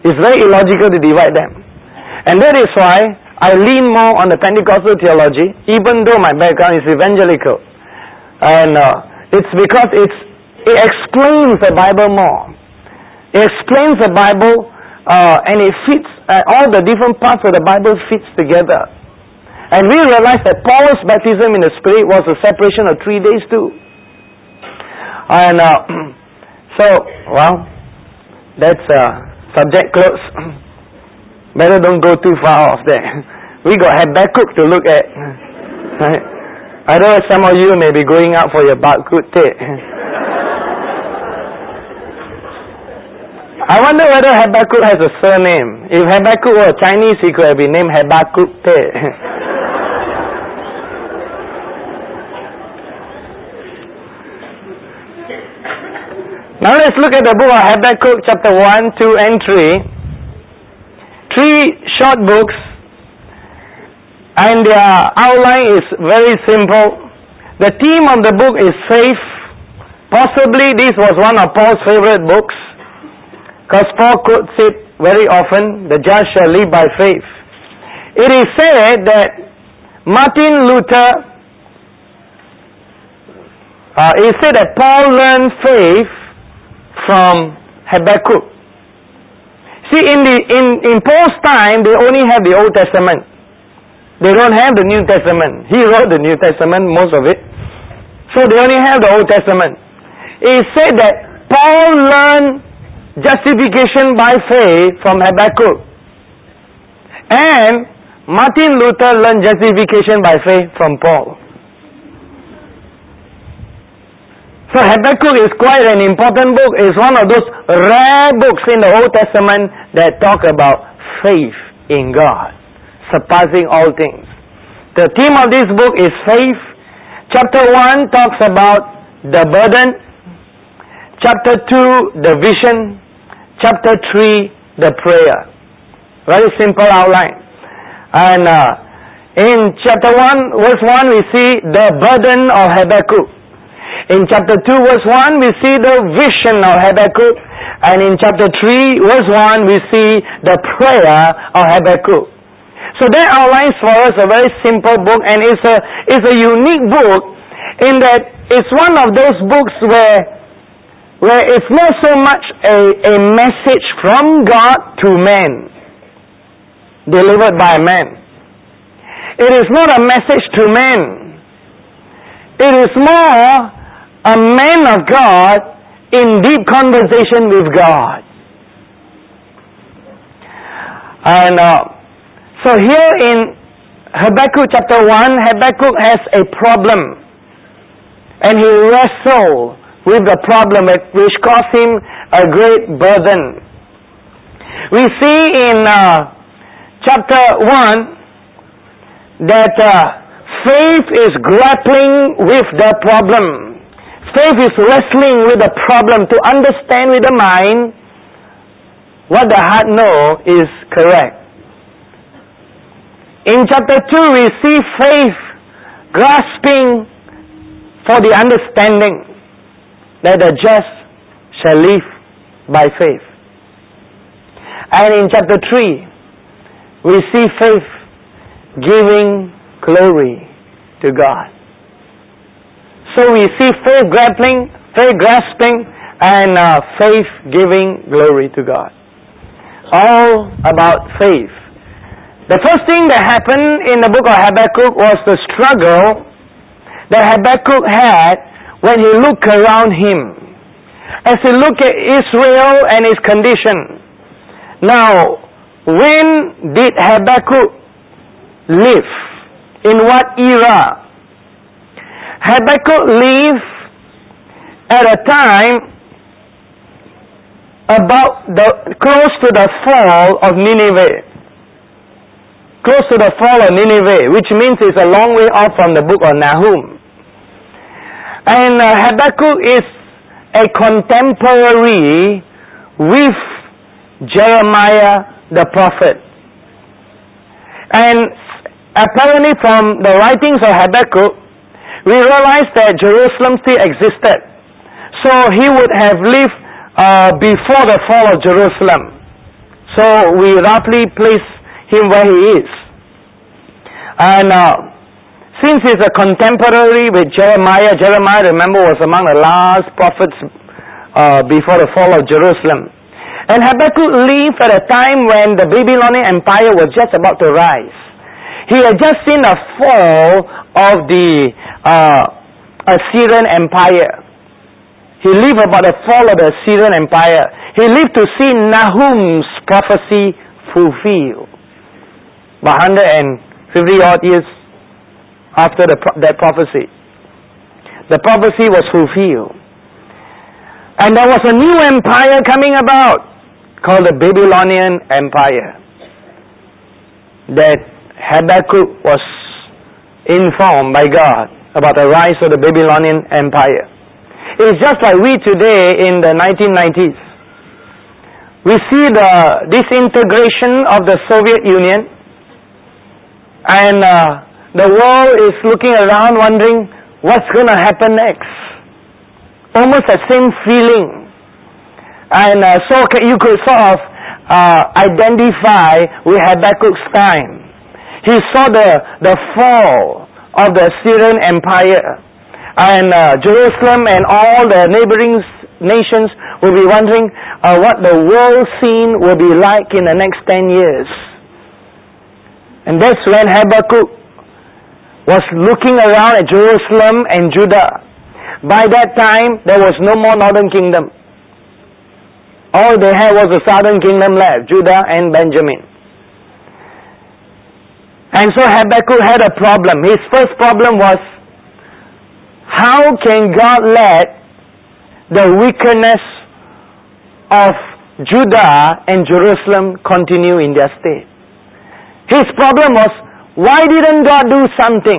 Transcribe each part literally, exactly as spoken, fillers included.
It's very illogical to divide them. And that is why I lean more on the Pentecostal theology, even though my background is evangelical. And uh, it's because it's, it explains the Bible more. It explains the Bible uh, and it fits, uh, all the different parts of the Bible fits together. And we realize that Paul's baptism in the Spirit was a separation of three days too. And uh, so, well, that's uh, subject closed. Better don't go too far off there. We got Habakkuk to look at. Right? I know some of you may be going out for your Bakkut Tet. I wonder whether Habakkuk has a surname. If Habakkuk were Chinese, he could have been named Habakkuk Tet. Now let's look at the book of Habakkuk chapter one, two and three. Three short books, and their outline is very simple. The theme of the book is faith. Possibly this was one of Paul's favorite books, because Paul quotes it very often, the just shall live by faith. It is said that Martin Luther, uh, it is said that Paul learned faith from Habakkuk. See, in the in, in Paul's time, they only have the Old Testament. They don't have the New Testament. He wrote the New Testament, most of it. So they only have the Old Testament. It said that Paul learned justification by faith from Habakkuk. And Martin Luther learned justification by faith from Paul. So Habakkuk is quite an important book. It's one of those rare books in the Old Testament that talk about faith in God, surpassing all things. The theme of this book is faith. Chapter one talks about the burden. Chapter two, the vision. Chapter three, the prayer. Very simple outline. And uh, in chapter one, verse one, we see the burden of Habakkuk. In chapter two, verse one, we see the vision of Habakkuk. And in chapter three, verse one, we see the prayer of Habakkuk. So that outlines for us a very simple book, and it's a, it's a unique book in that it's one of those books where, where it's not so much a, a message from God to man, delivered by man. It is not a message to man. It is more a man of God in deep conversation with God. And uh, so here in Habakkuk chapter one, Habakkuk has a problem. And he wrestles with the problem which caused him a great burden. We see in uh, chapter one that uh, faith is grappling with the problem. Faith is wrestling with the problem to understand with the mind what the heart knows is correct. In chapter two, we see faith grasping for the understanding that the just shall live by faith. And in chapter three, we see faith giving glory to God. So we see faith grappling, faith grasping, and uh, faith giving glory to God. All about faith. The first thing that happened in the book of Habakkuk was the struggle that Habakkuk had when he looked around him. As he looked at Israel and his condition. Now, when did Habakkuk live? In what era? Habakkuk lived at a time about the close to the fall of Nineveh. Close to the fall of Nineveh, which means it's a long way off from the book of Nahum. And uh, Habakkuk is a contemporary with Jeremiah the prophet. And apparently from the writings of Habakkuk, we realize that Jerusalem still existed. So he would have lived uh, before the fall of Jerusalem. So we roughly place him where he is. And uh, since he's a contemporary with Jeremiah, Jeremiah, remember, was among the last prophets uh, before the fall of Jerusalem. And Habakkuk lived at a time when the Babylonian Empire was just about to rise. He had just seen the fall of the uh, Assyrian Empire. He lived about the fall of the Assyrian Empire. He lived to see Nahum's prophecy fulfilled. About one hundred fifty odd years after the, that prophecy, the prophecy was fulfilled. And there was a new empire coming about called the Babylonian Empire that Habakkuk was informed by God about the rise of the Babylonian Empire. It's just like we today in the nineteen nineties. We see the disintegration of the Soviet Union, and uh, the world is looking around wondering what's going to happen next. Almost the same feeling. And uh, so you could sort of uh, identify with Habakkuk's time. He saw the, the fall of the Assyrian Empire. And uh, Jerusalem and all the neighboring nations will be wondering uh, what the world scene will be like in the next ten years. And that's when Habakkuk was looking around at Jerusalem and Judah. By that time, there was no more northern kingdom. All they had was the southern kingdom left, Judah and Benjamin. And so Habakkuk had a problem. His first problem was, how can God let the wickedness of Judah and Jerusalem continue in their state? His problem was, why didn't God do something?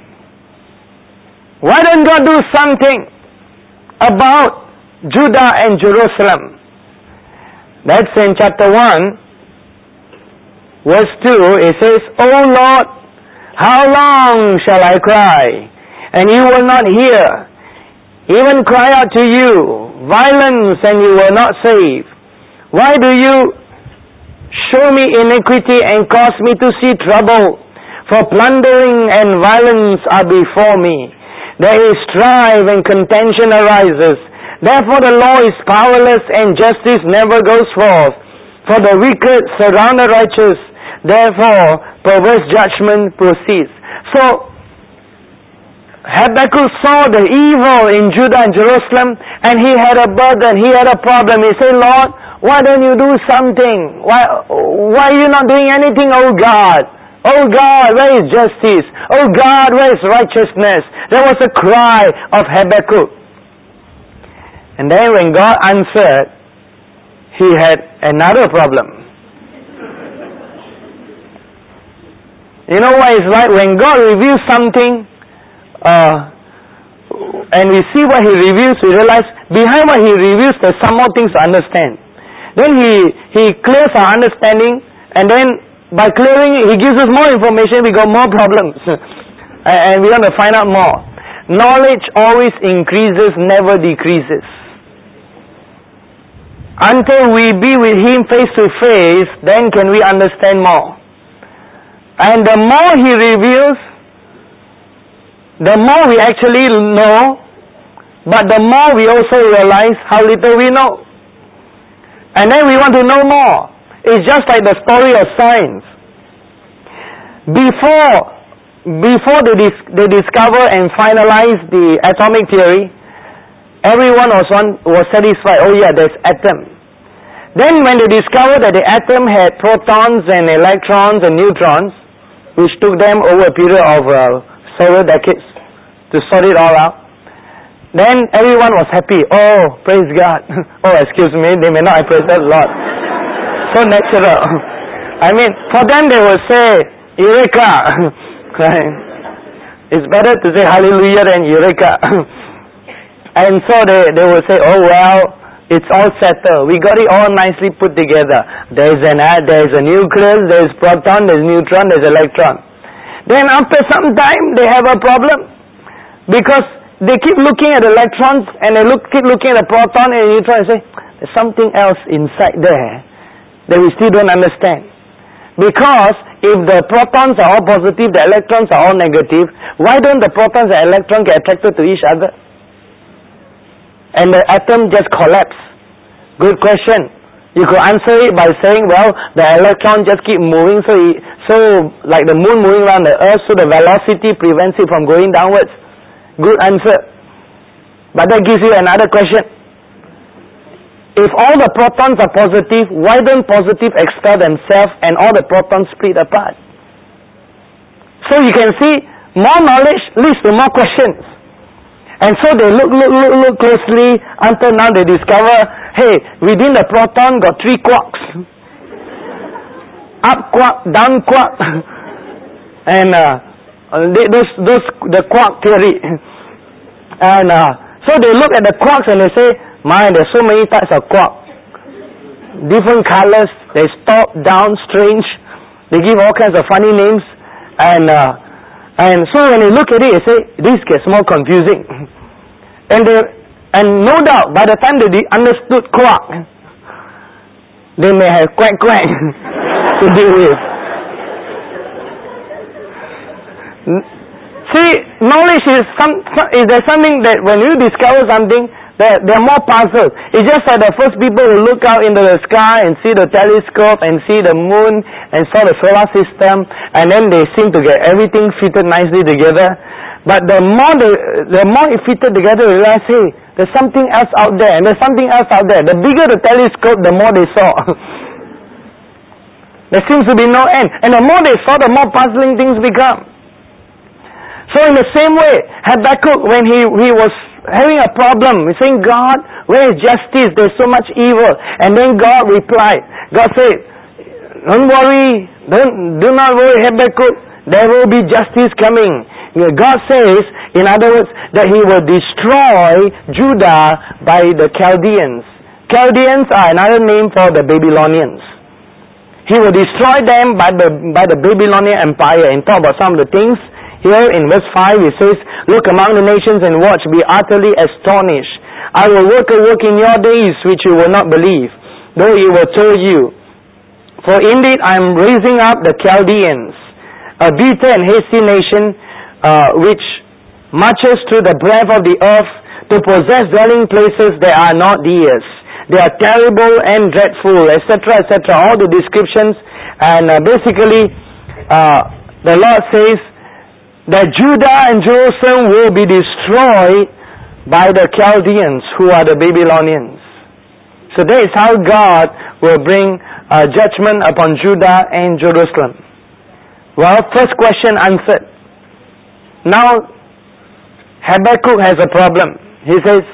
Why didn't God do something about Judah and Jerusalem? That's in chapter one, verse two. It says, O Lord, how long shall I cry, and you will not hear? Even cry out to you, violence, and you will not save. Why do you show me iniquity and cause me to see trouble? For plundering and violence are before me. There is strife and contention arises. Therefore the law is powerless and justice never goes forth. For the wicked surround the righteous. Therefore perverse judgment proceeds. So Habakkuk saw the evil in Judah and Jerusalem, and he had a burden, he had a problem. He said, Lord, why don't you do something? Why, why are you not doing anything, oh God? Oh God, where is justice? Oh God, where is righteousness? There was a cry of Habakkuk. And then when God answered, he had another problem. You know what it's like? When God reveals something, uh, and we see what He reveals, we realize behind what He reveals, there's some more things to understand. Then He He clears our understanding, and then by clearing it, He gives us more information, we got more problems. And we want to find out more. Knowledge always increases, never decreases. Until we be with Him face to face, then can we understand more. And the more He reveals, the more we actually know, but the more we also realize how little we know. And then we want to know more. It's just like the story of science. Before, before they, dis- they discover and finalize the atomic theory, everyone was, one, was satisfied, oh yeah, there's atom. Then when they discovered that the atom had protons and electrons and neutrons, which took them over a period of uh, several decades to sort it all out, then everyone was happy. Oh, praise God. Oh, excuse me, they may not have praised the Lord. So natural. I mean, for them they will say, Eureka. It's better to say hallelujah than Eureka. And so they, they will say, oh well, it's all settled. We got it all nicely put together. There's an there's a nucleus, there's proton, there's neutron, there's electron. Then after some time they have a problem, because they keep looking at electrons and they look keep looking at the proton and the neutron and say, there's something else inside there that we still don't understand. Because if the protons are all positive, the electrons are all negative, why don't the protons and electrons get attracted to each other? And the atom just collapse? Good question. You could answer it by saying, well, the electron just keep moving, so it, so like the moon moving around the earth, so the velocity prevents it from going downwards. Good answer. But that gives you another question. If all the protons are positive, why don't positive expel themselves and all the protons split apart? So you can see, more knowledge leads to more questions. And so they look, look, look, look closely until now they discover, hey, within the proton got three quarks. Up quark, down quark. And uh, they, those, those, the quark theory. And uh, so they look at the quarks and they say, my, there's so many types of quark. Different colors, there's top, down, strange. They give all kinds of funny names. And uh, and so when they look at it, they say, this gets more confusing. And they, and no doubt, by the time they understood quark, they may have quack quack to deal with. See, knowledge is some, is there something that when you discover something, There, there are more puzzles. It's just like the first people who look out into the sky and see the telescope and see the moon and saw the solar system, and then they seem to get everything fitted nicely together. But the more they, the more it fitted together, they realize, hey, there's something else out there, and there's something else out there. The bigger the telescope, the more they saw. There seems to be no end. And the more they saw, the more puzzling things become. So in the same way, Habakkuk, when he, he was having a problem, he's saying, God, where is justice? There's so much evil. And then God replied. God said, don't worry, don't, do not worry, Habakkuk, there will be justice coming. God says, in other words, that He will destroy Judah by the Chaldeans. Chaldeans are another name for the Babylonians. He will destroy them by the, by the Babylonian Empire. And talk about some of the things. Here in verse five it says, look among the nations and watch, be utterly astonished. I will work a work in your days which you will not believe, though it were told you. For indeed I am raising up the Chaldeans, a bitter and hasty nation, uh, which marches through the breadth of the earth to possess dwelling places that are not theirs. They are terrible and dreadful, et cetera, et cetera. All the descriptions, and uh, basically uh, the Lord says that Judah and Jerusalem will be destroyed by the Chaldeans, who are the Babylonians. So that is how God will bring uh, judgment upon Judah and Jerusalem. Well, first question answered. Now, Habakkuk has a problem. He says,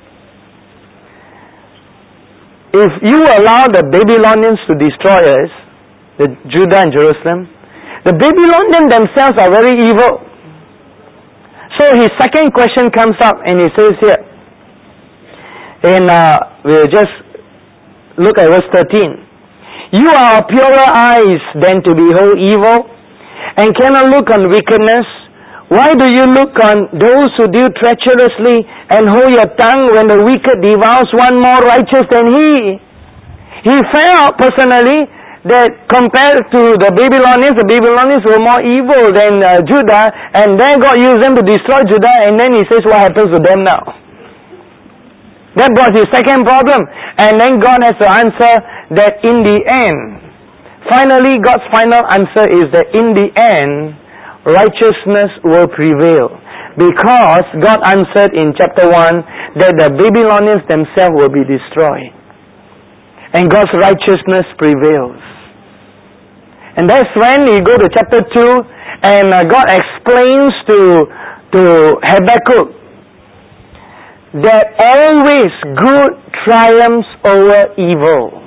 if you allow the Babylonians to destroy us, the Judah and Jerusalem, the Babylonians themselves are very evil. So his second question comes up and he says here, and uh, we'll just look at verse thirteen. You are of purer eyes than to behold evil, and cannot look on wickedness. Why do you look on those who deal treacherously, and hold your tongue when the wicked devours one more righteous than he? He felt personally that compared to the Babylonians, the Babylonians were more evil than uh, Judah, and then God used them to destroy Judah, and then he says, what happens to them now? That was his second problem. And then God has to answer that in the end, finally God's final answer is that in the end, righteousness will prevail. Because God answered in chapter one that the Babylonians themselves will be destroyed. And God's righteousness prevails. And that's when you go to chapter two, and uh, God explains to, to Habakkuk that always good triumphs over evil.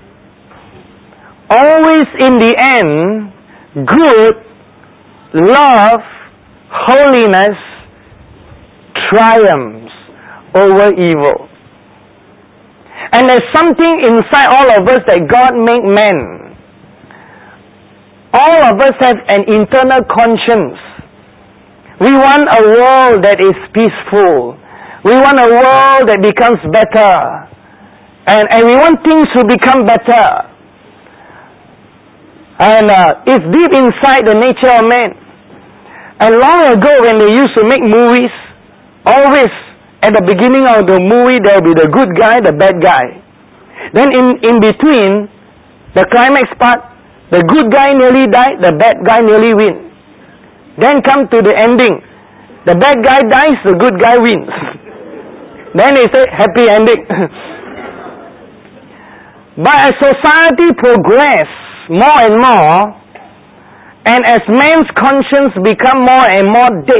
Always in the end, good, love, holiness triumphs over evil. And there's something inside all of us that God made man. All of us have an internal conscience. We want a world that is peaceful. We want a world that becomes better. And, and we want things to become better. And uh, it's deep inside the nature of man. And long ago when they used to make movies, always at the beginning of the movie there will be the good guy, the bad guy. Then in, in between, the climax part, the good guy nearly died, the bad guy nearly win. Then come to the ending. The bad guy dies, the good guy wins. Then they say happy ending. But as society progresses more and more, and as man's conscience become more and more dead